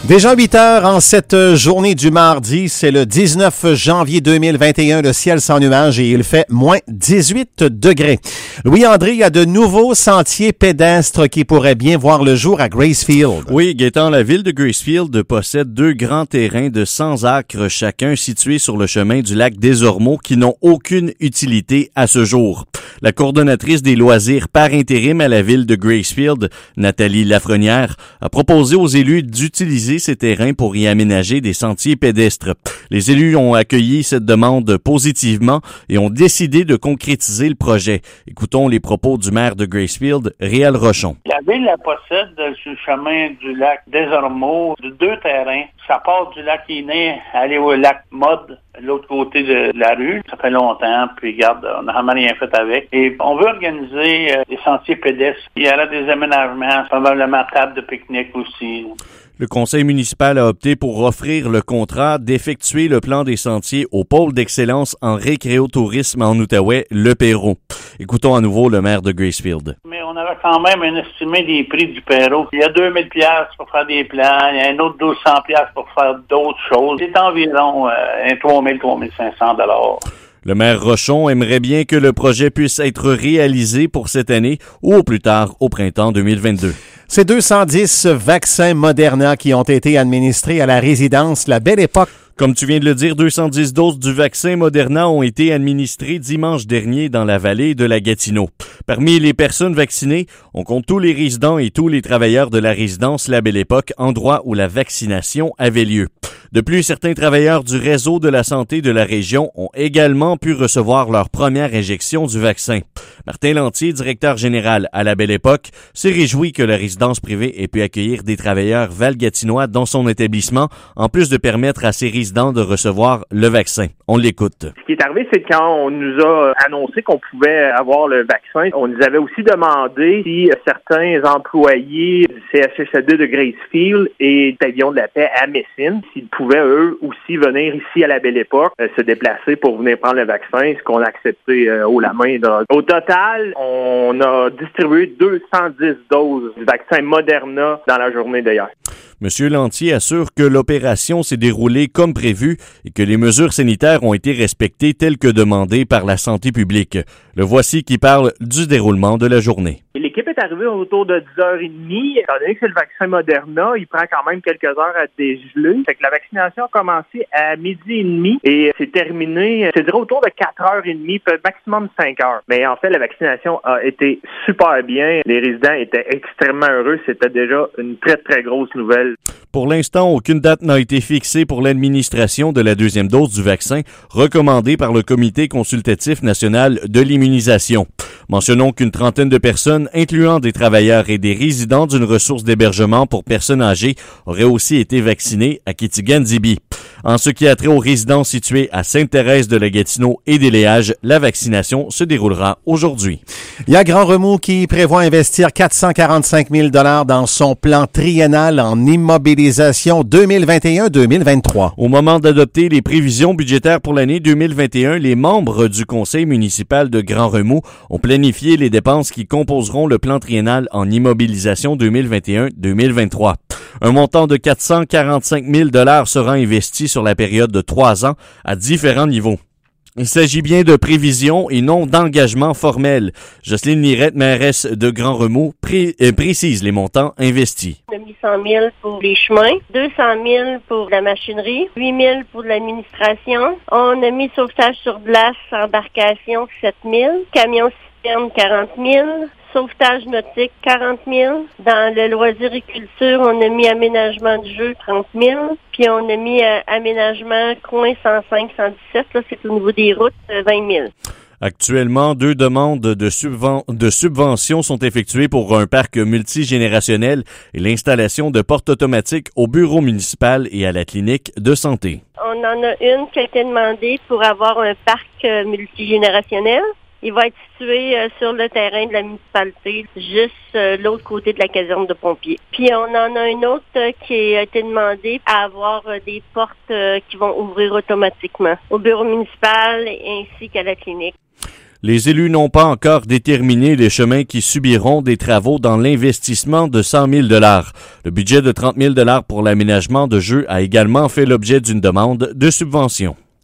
Déjà 8 heures en cette journée du mardi, c'est le 19 janvier 2021, le ciel sans nuages et il fait moins 18 degrés. Louis-André, il y a de nouveaux sentiers pédestres qui pourraient bien voir le jour à Gracefield. Oui, Gaétan, la ville de Gracefield possède 2 grands terrains de 100 acres chacun situés sur le chemin du lac des Ormeaux qui n'ont aucune utilité à ce jour. La coordonnatrice des loisirs par intérim à la ville de Gracefield, Nathalie Lafrenière, a proposé aux élus d'utiliser ces terrains pour y aménager des sentiers pédestres. Les élus ont accueilli cette demande positivement et ont décidé de concrétiser le projet. Écoutons les propos du maire de Gracefield, Réal Rochon. La ville elle possède sur le chemin du lac des Ormeaux 2 terrains. Ça part du lac Iné, aller au lac Mode, l'autre côté de la rue. Ça fait longtemps, puis regarde, on n'a vraiment rien fait avec. Et on veut organiser des sentiers pédestres. Il y aura des aménagements, probablement table de pique-nique aussi. Le conseil municipal a opté pour offrir le contrat d'effectuer le plan des sentiers au pôle d'excellence en récréotourisme en Outaouais, le Perrot. Écoutons à nouveau le maire de Gracefield. Mais on avait quand même estimé des prix du Perrot. Il y a 2000 $ pour faire des plans, il y a un autre 200 $ pour faire d'autres choses. C'est environ 3000-3500 $. Le maire Rochon aimerait bien que le projet puisse être réalisé pour cette année ou au plus tard au printemps 2022. Ces 210 vaccins Moderna qui ont été administrés à la résidence La Belle Époque. Comme tu viens de le dire, 210 doses du vaccin Moderna ont été administrées dimanche dernier dans la vallée de la Gatineau. Parmi les personnes vaccinées, on compte tous les résidents et tous les travailleurs de la résidence La Belle Époque, endroit où la vaccination avait lieu. De plus, certains travailleurs du réseau de la santé de la région ont également pu recevoir leur première injection du vaccin. Martin Lantier, directeur général à La Belle Époque, s'est réjoui que la résidence privée ait pu accueillir des travailleurs valgatinois dans son établissement, en plus de permettre à ses résidents de recevoir le vaccin. On l'écoute. Ce qui est arrivé, c'est quand on nous a annoncé qu'on pouvait avoir le vaccin, on nous avait aussi demandé si certains employés du CHSLD de Gracefield et Pavillon de la Paix à Messine, s'ils pouvaient eux aussi venir ici à La Belle Époque, se déplacer pour venir prendre le vaccin, ce qu'on a accepté haut la main. Au total, on a distribué 210 doses du vaccin Moderna dans la journée d'hier. Monsieur Lantier assure que l'opération s'est déroulée comme prévu et que les mesures sanitaires ont été respectées telles que demandées par la santé publique. Le voici qui parle du déroulement de la journée. L'équipe est arrivée autour de 10h30. Étant donné que c'est le vaccin Moderna, il prend quand même quelques heures à dégeler. Fait que la vaccination a commencé à 12h30 et c'est terminé, je dirais, autour de 4h30, peut-être maximum 5h. Mais en fait, la vaccination a été super bien. Les résidents étaient extrêmement heureux. C'était déjà une très, très grosse nouvelle. Pour l'instant, aucune date n'a été fixée pour l'administration de la 2e dose du vaccin recommandée par le Comité consultatif national de l'immunisation. Mentionnons qu'une trentaine de personnes, incluant des travailleurs et des résidents d'une ressource d'hébergement pour personnes âgées, auraient aussi été vaccinées à Kitigan-Zibi. En ce qui a trait aux résidences situées à Sainte-Thérèse de la Gatineau et des Léages, la vaccination se déroulera aujourd'hui. Il y a Grand Remous qui prévoit investir 445 000 $ dans son plan triennal en immobilisation 2021-2023. Au moment d'adopter les prévisions budgétaires pour l'année 2021, les membres du conseil municipal de Grand Remous ont planifié les dépenses qui composeront le plan triennal en immobilisation 2021-2023. Un montant de 445 000 $ sera investi sur la période de 3 ans à différents niveaux. Il s'agit bien de prévisions et non d'engagements formels. Jocelyne Lirette, mairesse de Grand Remous, précise les montants investis. On a mis 100 000 pour les chemins, 200 000 pour la machinerie, 8 000 pour l'administration. On a mis sauvetage sur glace, embarcation, 7 000, camion citerne, 40 000. Sauvetage nautique, 40 000. Dans le loisiriculture, on a mis aménagement de jeu, 30 000. Puis on a mis aménagement coin 105, 117. Là, c'est au niveau des routes, 20 000. Actuellement, 2 demandes de subventions sont effectuées pour un parc multigénérationnel et l'installation de portes automatiques au bureau municipal et à la clinique de santé. On en a une qui a été demandée pour avoir un parc multigénérationnel. Il va être situé sur le terrain de la municipalité, juste l'autre côté de la caserne de pompiers. Puis on en a une autre qui a été demandée à avoir des portes qui vont ouvrir automatiquement au bureau municipal ainsi qu'à la clinique. Les élus n'ont pas encore déterminé les chemins qui subiront des travaux dans l'investissement de 100 000 $. Le budget de 30 000 $ pour l'aménagement de jeux a également fait l'objet d'une demande de subvention.